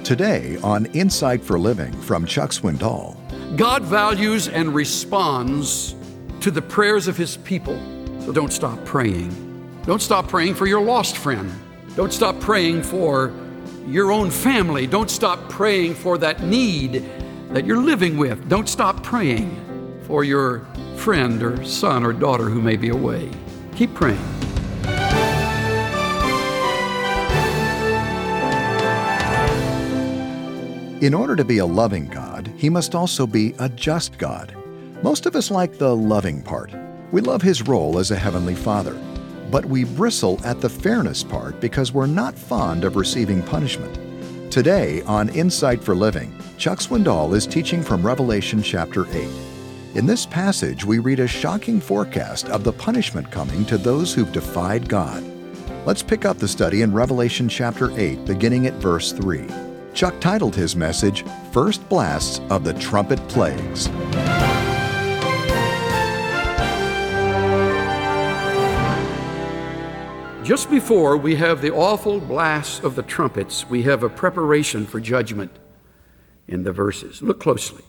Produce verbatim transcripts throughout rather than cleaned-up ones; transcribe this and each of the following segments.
Today on Insight for Living from Chuck Swindoll. God values and responds to the prayers of His people. So don't stop praying. Don't stop praying for your lost friend. Don't stop praying for your own family. Don't stop praying for that need that you're living with. Don't stop praying for your friend or son or daughter who may be away. Keep praying. In order to be a loving God, He must also be a just God. Most of us like the loving part. We love His role as a Heavenly Father. But we bristle at the fairness part because we're not fond of receiving punishment. Today on Insight for Living, Chuck Swindoll is teaching from Revelation chapter eight. In this passage, we read a shocking forecast of the punishment coming to those who've defied God. Let's pick up the study in Revelation chapter eight, beginning at verse three. Chuck titled his message, First Blasts of the Trumpet Plagues. Just before we have the awful blast of the trumpets, we have a preparation for judgment in the verses. Look closely.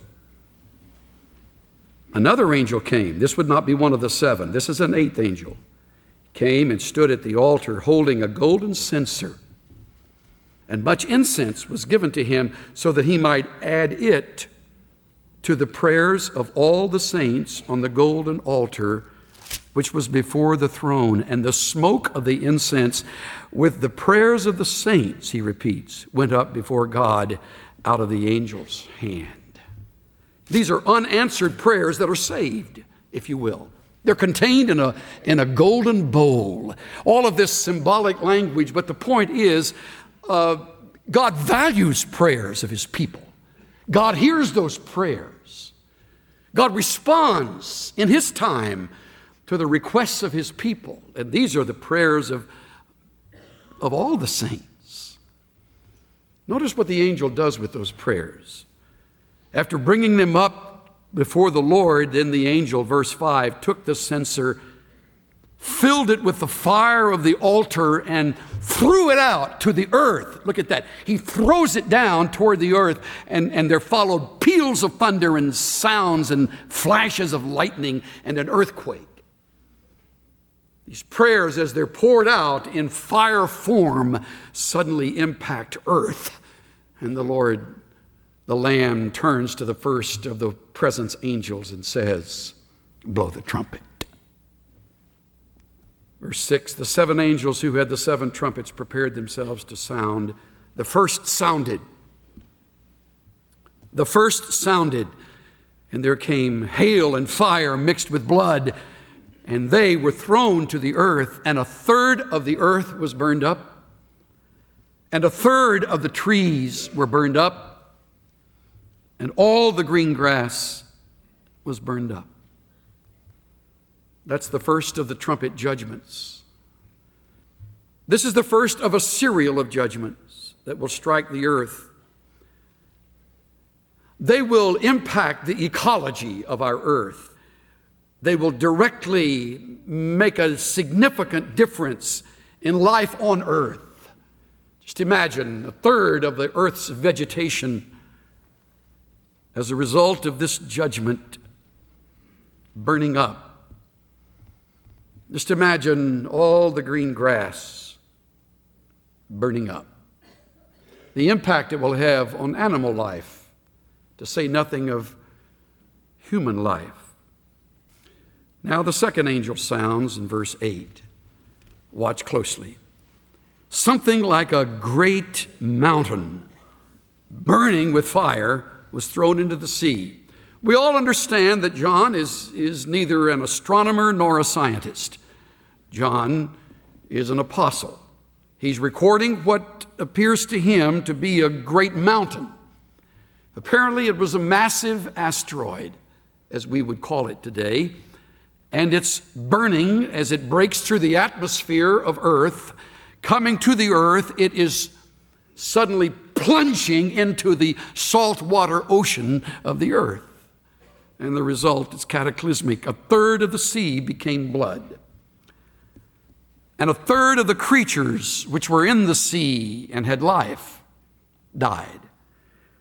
Another angel came. This would not be one of the seven. This is an eighth angel. Came and stood at the altar holding a golden censer. And much incense was given to him so that he might add it to the prayers of all the saints on the golden altar which was before the throne. And the smoke of the incense with the prayers of the saints, he repeats, went up before God out of the angel's hand. These are unanswered prayers that are saved, if you will. They're contained in a, in a golden bowl. All of this symbolic language, but the point is, Uh, God values prayers of His people. God hears those prayers. God responds in His time to the requests of His people. And these are the prayers of, of all the saints. Notice what the angel does with those prayers. After bringing them up before the Lord, then the angel, verse five, took the censer, filled it with the fire of the altar, and threw it out to the earth. Look at that. He throws it down toward the earth, and, and there followed peals of thunder and sounds and flashes of lightning and an earthquake. These prayers, as they're poured out in fire form, suddenly impact earth. And the Lord, the Lamb, turns to the first of the presence angels and says, blow the trumpet. Verse six, the seven angels who had the seven trumpets prepared themselves to sound. The first sounded. The first sounded, and there came hail and fire mixed with blood, and they were thrown to the earth, and a third of the earth was burned up, and a third of the trees were burned up, and all the green grass was burned up. That's the first of the trumpet judgments. This is the first of a serial of judgments that will strike the earth. They will impact the ecology of our earth. They will directly make a significant difference in life on earth. Just imagine a third of the earth's vegetation as a result of this judgment burning up. Just imagine all the green grass burning up. The impact it will have on animal life, to say nothing of human life. Now the second angel sounds in verse eight. Watch closely. Something like a great mountain burning with fire was thrown into the sea. We all understand that John is, is neither an astronomer nor a scientist. John is an apostle. He's recording what appears to him to be a great mountain. Apparently it was a massive asteroid, as we would call it today, and it's burning as it breaks through the atmosphere of Earth. Coming to the earth, it is suddenly plunging into the saltwater ocean of the earth. And the result is cataclysmic. A third of the sea became blood. And a third of the creatures which were in the sea and had life died.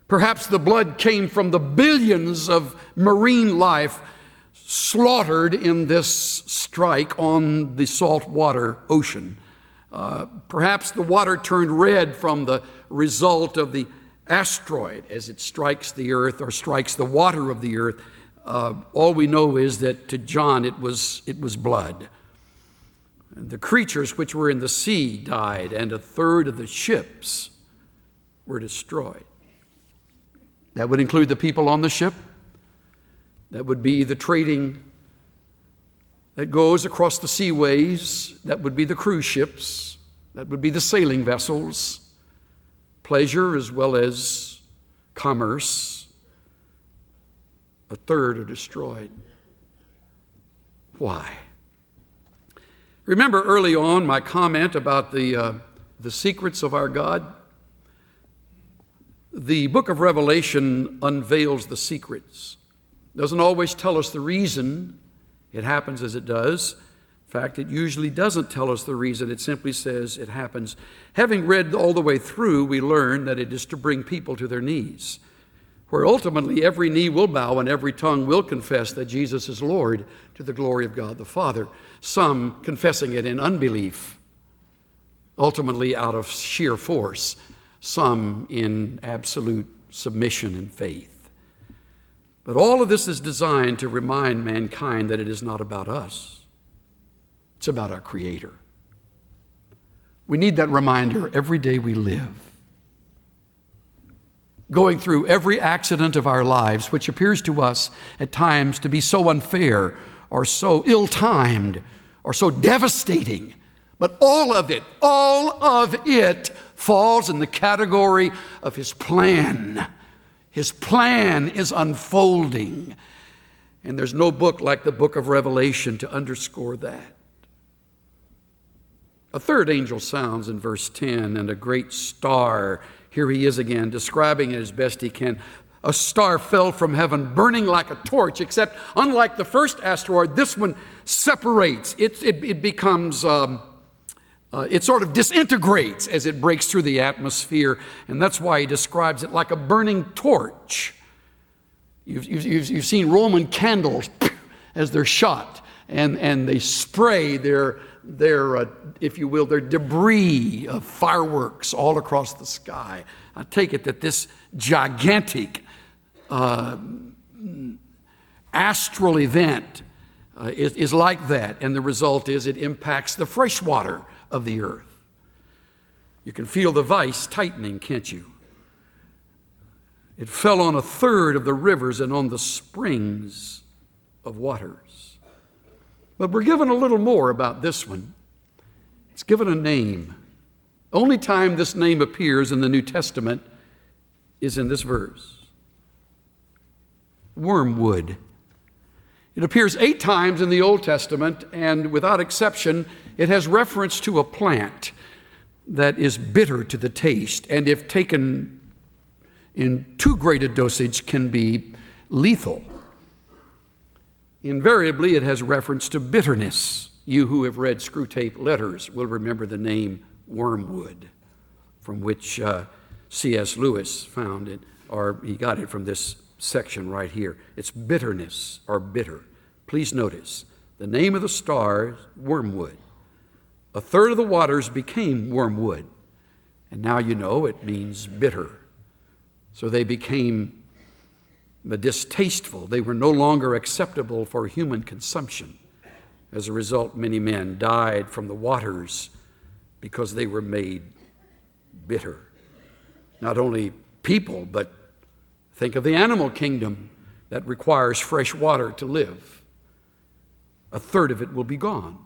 Perhaps the blood came from the billions of marine life slaughtered in this strike on the saltwater ocean. Uh, perhaps the water turned red from the result of the asteroid as it strikes the earth or strikes the water of the earth. Uh, all we know is that to John it was, it was blood. And the creatures which were in the sea died, and a third of the ships were destroyed. That would include the people on the ship. That would be the trading that goes across the seaways. That would be the cruise ships. That would be the sailing vessels. Pleasure as well as commerce. A third are destroyed. Why? Remember early on my comment about the, uh, the secrets of our God? The book of Revelation unveils the secrets. Doesn't always tell us the reason it happens as it does. In fact, it usually doesn't tell us the reason. It simply says it happens. Having read all the way through, we learn that it is to bring people to their knees, where ultimately every knee will bow and every tongue will confess that Jesus is Lord, to the glory of God the Father. Some confessing it in unbelief, ultimately out of sheer force. Some in absolute submission and faith. But all of this is designed to remind mankind that it is not about us. It's about our Creator. We need that reminder every day we live. Going through every accident of our lives, which appears to us at times to be so unfair or so ill-timed or so devastating, but all of it, all of it falls in the category of His plan. His plan is unfolding. And there's no book like the book of Revelation to underscore that. A third angel sounds in verse ten, and a great star, here he is again, describing it as best he can. A star fell from heaven, burning like a torch, except unlike the first asteroid, this one separates. It, it, it becomes... Um, Uh, it sort of disintegrates as it breaks through the atmosphere, and that's why he describes it like a burning torch. You've, you've, you've seen Roman candles as they're shot, and, and they spray their, their uh, if you will, their debris of fireworks all across the sky. I take it that this gigantic uh, astral event uh, is, is like that, and the result is it impacts the fresh water of the earth. You can feel the vice tightening, can't you? It fell on a third of the rivers and on the springs of waters. But we're given a little more about this one. It's given a name. Only time this name appears in the New Testament is in this verse. Wormwood. It appears eight times in the Old Testament, and without exception, it has reference to a plant that is bitter to the taste, and if taken in too great a dosage, can be lethal. Invariably, it has reference to bitterness. You who have read Screwtape Letters will remember the name wormwood, from which uh, C S Lewis found it, or he got it from this section right here. It's bitterness or bitter. Please notice, the name of the star is wormwood. A third of the waters became wormwood, and now you know it means bitter. So they became distasteful. They were no longer acceptable for human consumption. As a result, many men died from the waters because they were made bitter. Not only people, but think of the animal kingdom that requires fresh water to live. A third of it will be gone.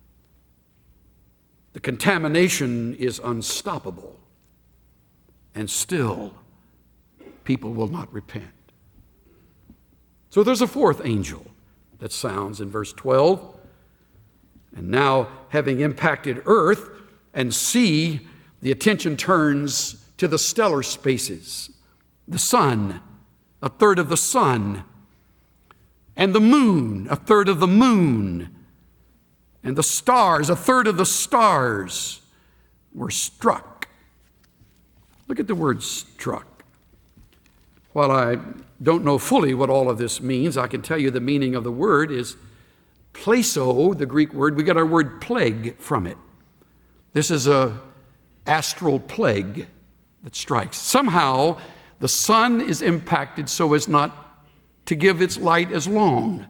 The contamination is unstoppable, and still people will not repent. So there's a fourth angel that sounds in verse twelve. And now, having impacted earth and sea, the attention turns to the stellar spaces. The sun, a third of the sun, and the moon, a third of the moon, and the stars, a third of the stars were struck. Look at the word struck. While I don't know fully what all of this means, I can tell you the meaning of the word is pleso, the Greek word. We get our word plague from it. This is a astral plague that strikes. Somehow the sun is impacted so as not to give its light as long.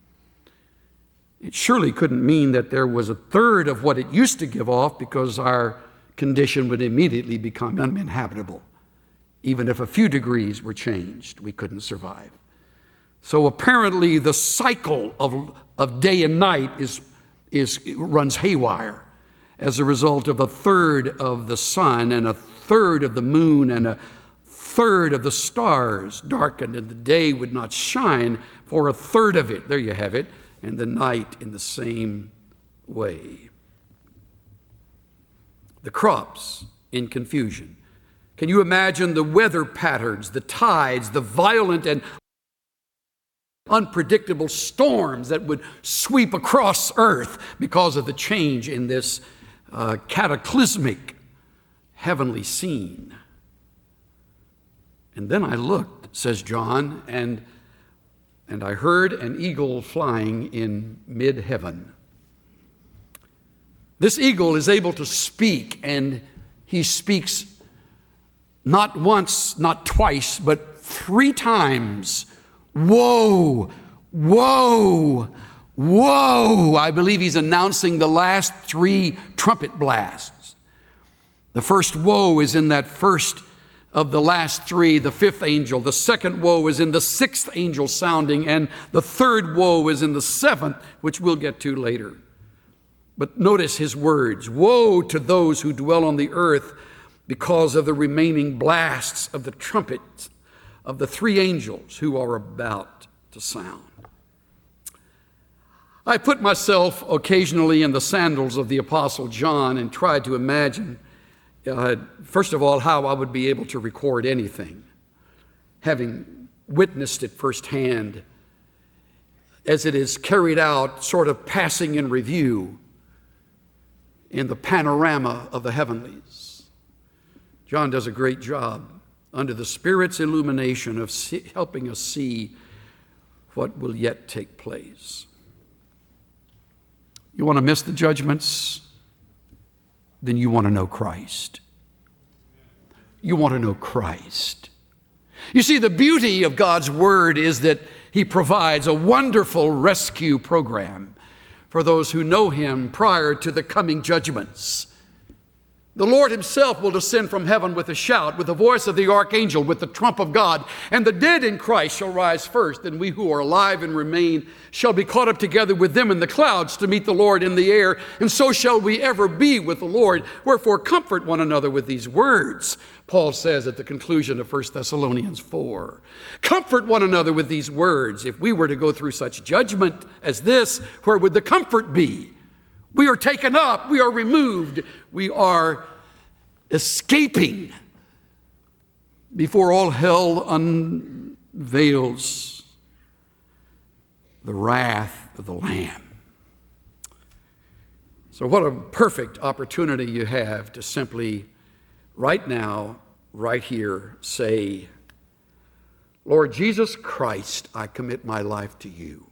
It surely couldn't mean that there was a third of what it used to give off, because our condition would immediately become uninhabitable. Even if a few degrees were changed, we couldn't survive. So apparently the cycle of, of day and night is, is runs haywire as a result of a third of the sun and a third of the moon and a third of the stars darkened, and the day would not shine for a third of it. There you have it. And the night in the same way. The crops in confusion. Can you imagine the weather patterns, the tides, the violent and unpredictable storms that would sweep across earth because of the change in this uh, cataclysmic heavenly scene? And then I looked, says John, and And I heard an eagle flying in mid-heaven. This eagle is able to speak, and he speaks not once, not twice, but three times. Woe, woe, woe. I believe he's announcing the last three trumpet blasts. The first woe is in that first of the last three, the fifth angel. The second woe is in the sixth angel sounding, and the third woe is in the seventh, which we'll get to later. But notice his words: woe to those who dwell on the earth because of the remaining blasts of the trumpets of the three angels who are about to sound. I put myself occasionally in the sandals of the Apostle John and tried to imagine Uh, first of all, how I would be able to record anything, having witnessed it firsthand as it is carried out, sort of passing in review in the panorama of the heavenlies. John does a great job under the Spirit's illumination of see, helping us see what will yet take place. You want to miss the judgments? Then you want to know Christ. You want to know Christ. You see, the beauty of God's Word is that He provides a wonderful rescue program for those who know Him prior to the coming judgments. The Lord Himself will descend from heaven with a shout, with the voice of the archangel, with the trump of God, and the dead in Christ shall rise first, and we who are alive and remain shall be caught up together with them in the clouds to meet the Lord in the air, and so shall we ever be with the Lord. Wherefore comfort one another with these words, Paul says at the conclusion of First Thessalonians four. Comfort one another with these words. If we were to go through such judgment as this, where would the comfort be? We are taken up, we are removed, we are escaping before all hell unveils the wrath of the Lamb. So what a perfect opportunity you have to simply, right now, right here, say, Lord Jesus Christ, I commit my life to you.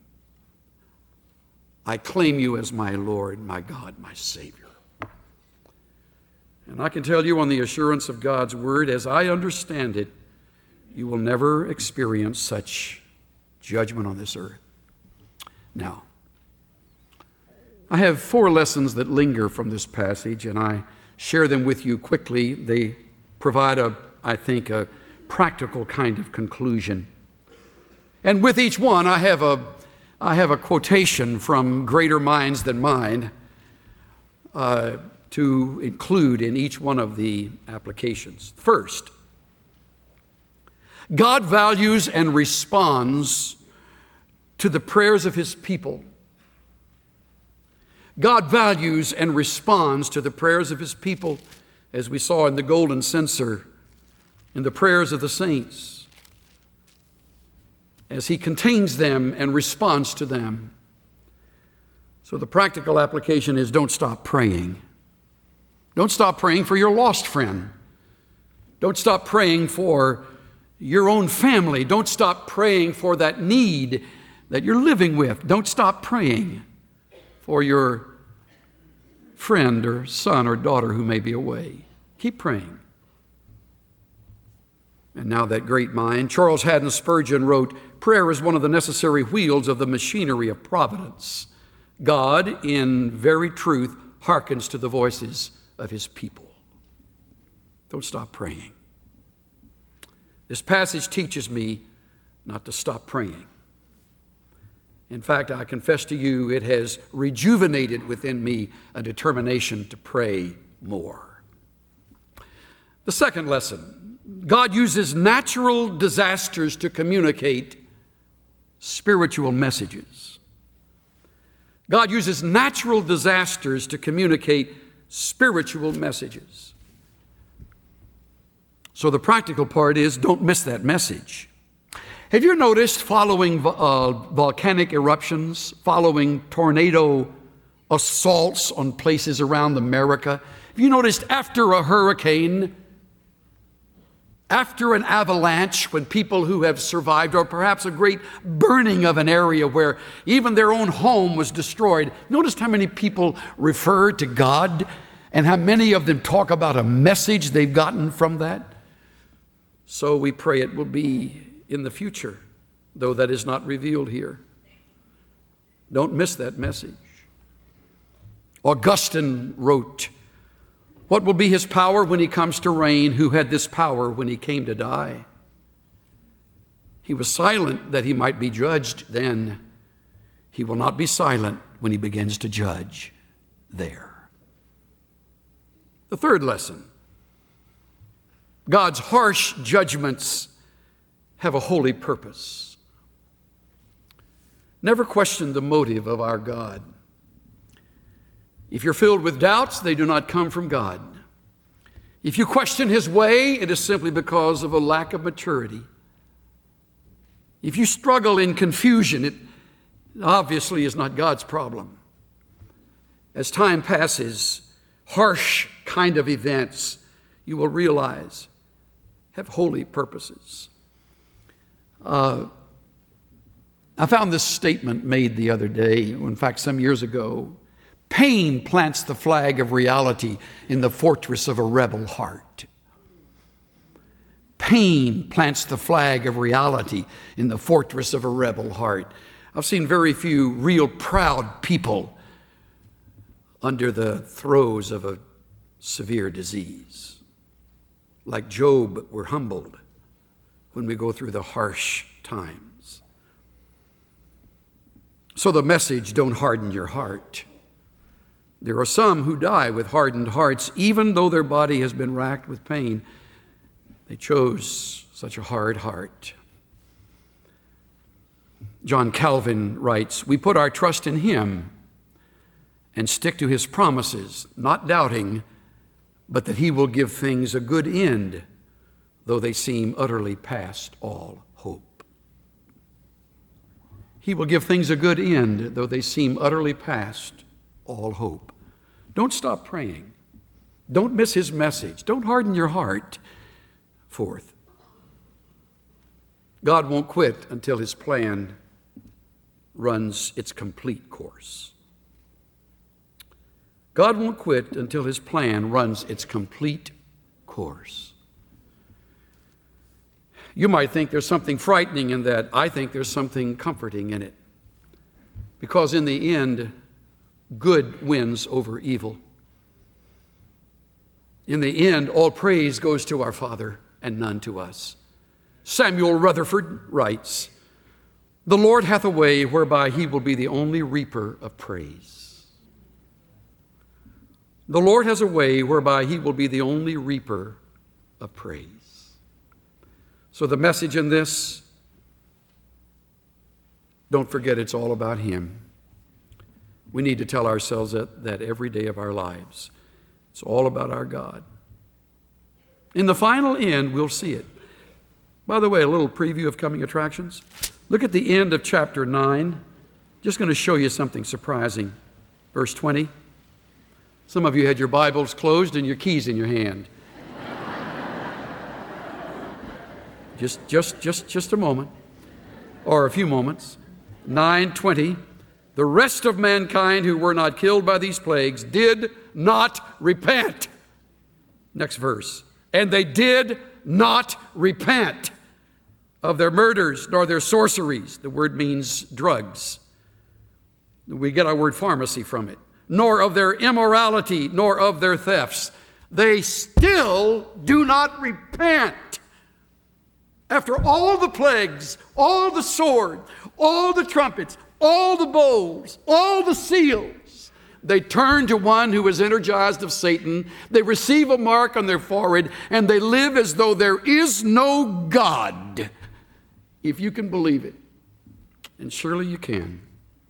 I claim you as my Lord, my God, my Savior. And I can tell you on the assurance of God's word, as I understand it, you will never experience such judgment on this earth. Now, I have four lessons that linger from this passage, and I share them with you quickly. They provide, a, I think, a practical kind of conclusion. And with each one, I have a I have a quotation from greater minds than mine uh, to include in each one of the applications. First, God values and responds to the prayers of His people. God values and responds to the prayers of His people, as we saw in the golden censer, in the prayers of the saints, as He contains them and responds to them. So the practical application is, don't stop praying. Don't stop praying for your lost friend. Don't stop praying for your own family. Don't stop praying for that need that you're living with. Don't stop praying for your friend or son or daughter who may be away. Keep praying. And now that great mind, Charles Haddon Spurgeon wrote, prayer is one of the necessary wheels of the machinery of providence. God, in very truth, hearkens to the voices of his people. Don't stop praying. This passage teaches me not to stop praying. In fact, I confess to you, it has rejuvenated within me a determination to pray more. The second lesson, God uses natural disasters to communicate spiritual messages. God uses natural disasters to communicate spiritual messages. So the practical part is, don't miss that message. Have you noticed following uh, volcanic eruptions, following tornado assaults on places around America? Have you noticed after a hurricane, after an avalanche, when people who have survived, or perhaps a great burning of an area where even their own home was destroyed, notice how many people refer to God and how many of them talk about a message they've gotten from that? So we pray it will be in the future, though that is not revealed here. Don't miss that message. Augustine wrote, what will be his power when he comes to reign, who had this power when he came to die? He was silent that he might be judged then. He will not be silent when he begins to judge there. The third lesson, God's harsh judgments have a holy purpose. Never question the motive of our God. If you're filled with doubts, they do not come from God. If you question his way, it is simply because of a lack of maturity. If you struggle in confusion, it obviously is not God's problem. As time passes, harsh kind of events, you will realize, have holy purposes. Uh, I found this statement made the other day, in fact, some years ago. Pain plants the flag of reality in the fortress of a rebel heart. Pain plants the flag of reality in the fortress of a rebel heart. I've seen very few real proud people under the throes of a severe disease. Like Job, we're humbled when we go through the harsh times. So the message, don't harden your heart. There are some who die with hardened hearts, even though their body has been racked with pain. They chose such a hard heart. John Calvin writes, we put our trust in him and stick to his promises, not doubting, but that he will give things a good end, though they seem utterly past all hope. He will give things a good end, though they seem utterly past all hope. Don't stop praying. Don't miss his message. Don't harden your heart. Fourth, God won't quit until his plan runs its complete course. God won't quit until his plan runs its complete course. You might think there's something frightening in that. I think there's something comforting in it. Because in the end, good wins over evil. In the end, all praise goes to our Father and none to us. Samuel Rutherford writes, the Lord hath a way whereby he will be the only reaper of praise. The Lord has a way whereby he will be the only reaper of praise. So the message in this, don't forget it's all about him. We need to tell ourselves that, that every day of our lives. It's all about our God. In the final end, we'll see it. By the way, a little preview of coming attractions. Look at the end of chapter nine. Just going to show you something surprising. Verse twenty. Some of you had your Bibles closed and your keys in your hand. Just, just, just, just a moment, or a few moments. nine twenty. The rest of mankind who were not killed by these plagues did not repent. Next verse. And they did not repent of their murders nor their sorceries. The word means drugs. We get our word pharmacy from it. Nor of their immorality, nor of their thefts. They still do not repent. After all the plagues, all the sword, all the trumpets, all the bowls, all the seals, they turn to one who is energized of Satan. They receive a mark on their forehead, and they live as though there is no God. If you can believe it, and surely you can.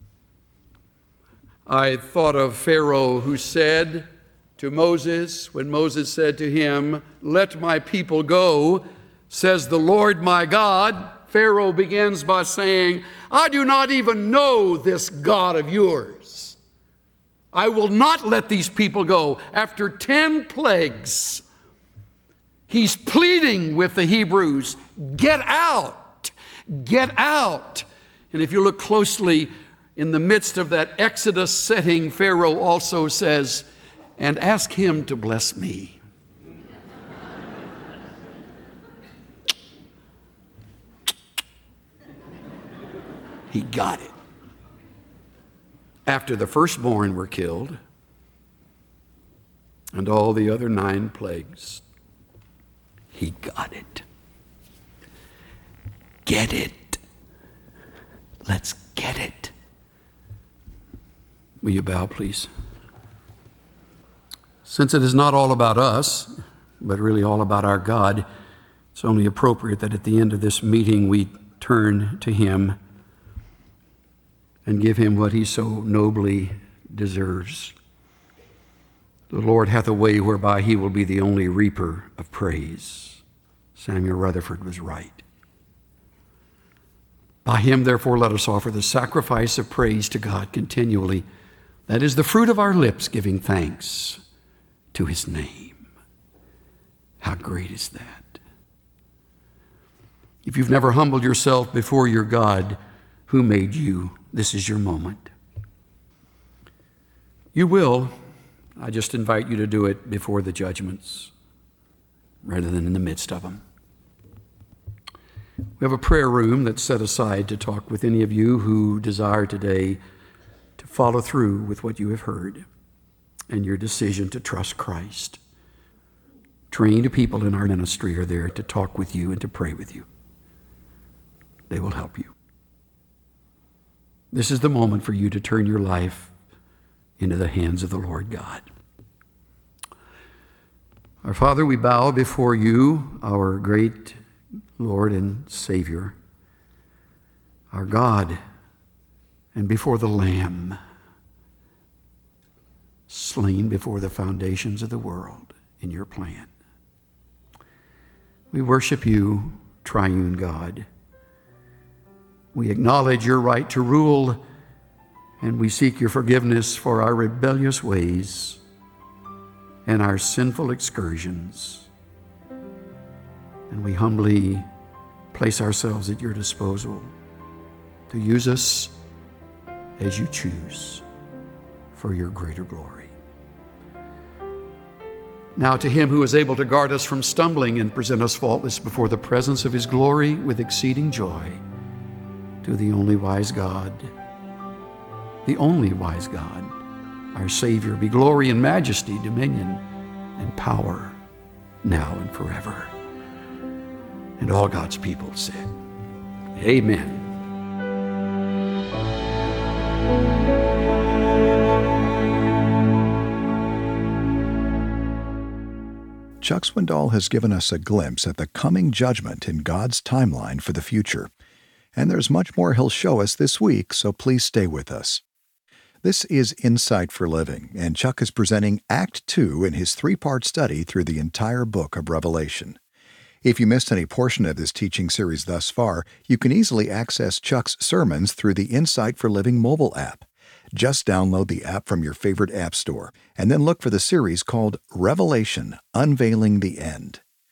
I thought of Pharaoh, who said to Moses, when Moses said to him, "Let my people go, says the Lord my God," Pharaoh begins by saying, "I do not even know this God of yours. I will not let these people go." After ten plagues, he's pleading with the Hebrews, "Get out, get out." And if you look closely, in the midst of that Exodus setting, Pharaoh also says, "And ask him to bless me." He got it. After the firstborn were killed and all the other nine plagues, he got it. Get it. Let's get it. Will you bow, please? Since it is not all about us, but really all about our God, it's only appropriate that at the end of this meeting we turn to him and give him what he so nobly deserves. The Lord hath a way whereby he will be the only reaper of praise. Samuel Rutherford was right. By him, therefore, let us offer the sacrifice of praise to God continually. That is the fruit of our lips, giving thanks to his name. How great is that? If you've never humbled yourself before your God, who made you, this is your moment. You will. I just invite you to do it before the judgments rather than in the midst of them. We have a prayer room that's set aside to talk with any of you who desire today to follow through with what you have heard and your decision to trust Christ. Trained people in our ministry are there to talk with you and to pray with you. They will help you. This is the moment for you to turn your life into the hands of the Lord God. Our Father, we bow before you, our great Lord and Savior, our God, and before the Lamb, slain before the foundations of the world in your plan. We worship you, triune God. We acknowledge your right to rule, and we seek your forgiveness for our rebellious ways and our sinful excursions. And we humbly place ourselves at your disposal to use us as you choose for your greater glory. Now to him who is able to guard us from stumbling and present us faultless before the presence of his glory with exceeding joy, to the only wise God, the only wise God, our Savior, be glory and majesty, dominion and power, now and forever. And all God's people said, Amen. Chuck Swindoll has given us a glimpse at the coming judgment in God's timeline for the future. And there's much more he'll show us this week, so please stay with us. This is Insight for Living, and Chuck is presenting Act Two in his three-part study through the entire book of Revelation. If you missed any portion of this teaching series thus far, you can easily access Chuck's sermons through the Insight for Living mobile app. Just download the app from your favorite app store, and then look for the series called Revelation, Unveiling the End.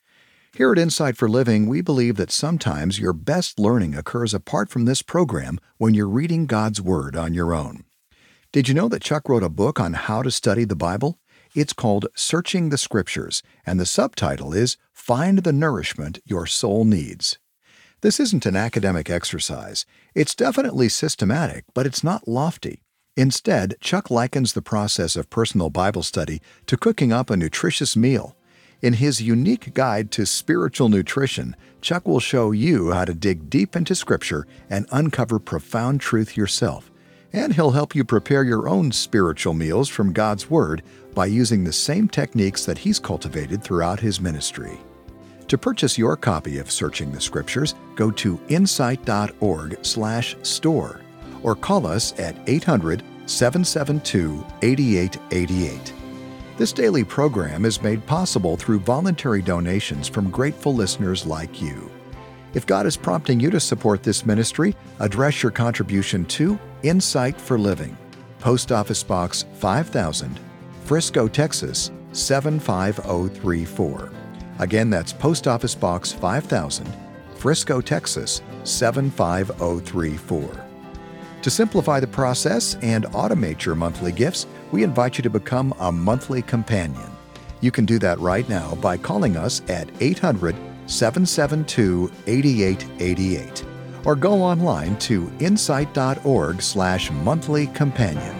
Here at Insight for Living, we believe that sometimes your best learning occurs apart from this program when you're reading God's Word on your own. Did you know that Chuck wrote a book on how to study the Bible? It's called Searching the Scriptures, and the subtitle is Find the Nourishment Your Soul Needs. This isn't an academic exercise. It's definitely systematic, but it's not lofty. Instead, Chuck likens the process of personal Bible study to cooking up a nutritious meal. In his unique guide to spiritual nutrition, Chuck will show you how to dig deep into Scripture and uncover profound truth yourself. And he'll help you prepare your own spiritual meals from God's Word by using the same techniques that he's cultivated throughout his ministry. To purchase your copy of Searching the Scriptures, go to insight.org slash store or call us at eight hundred, seven seven two, eight eight eight eight. This daily program is made possible through voluntary donations from grateful listeners like you. If God is prompting you to support this ministry, address your contribution to Insight for Living, Post Office Box five thousand, Frisco, Texas seven five zero three four. Again, that's Post Office Box five thousand, Frisco, Texas seven five zero three four. To simplify the process and automate your monthly gifts, we invite you to become a monthly companion. You can do that right now by calling us at eight hundred, seven seven two, eight eight eight eight or go online to insight.org slash monthly companion.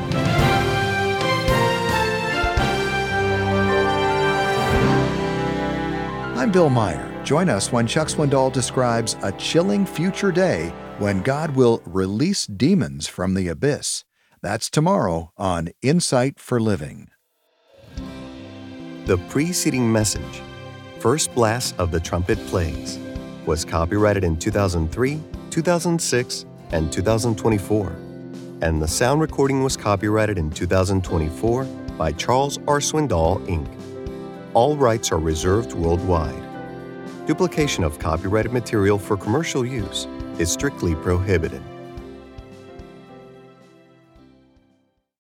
I'm Bill Meyer. Join us when Chuck Swindoll describes a chilling future day when God will release demons from the abyss. That's tomorrow on Insight for Living. The preceding message, First Blast of the Trumpet Plagues, was copyrighted in two thousand three, two thousand six, and two thousand twenty-four, and the sound recording was copyrighted in two thousand twenty-four by Charles R. Swindoll, Incorporated. All rights are reserved worldwide. Duplication of copyrighted material for commercial use is strictly prohibited.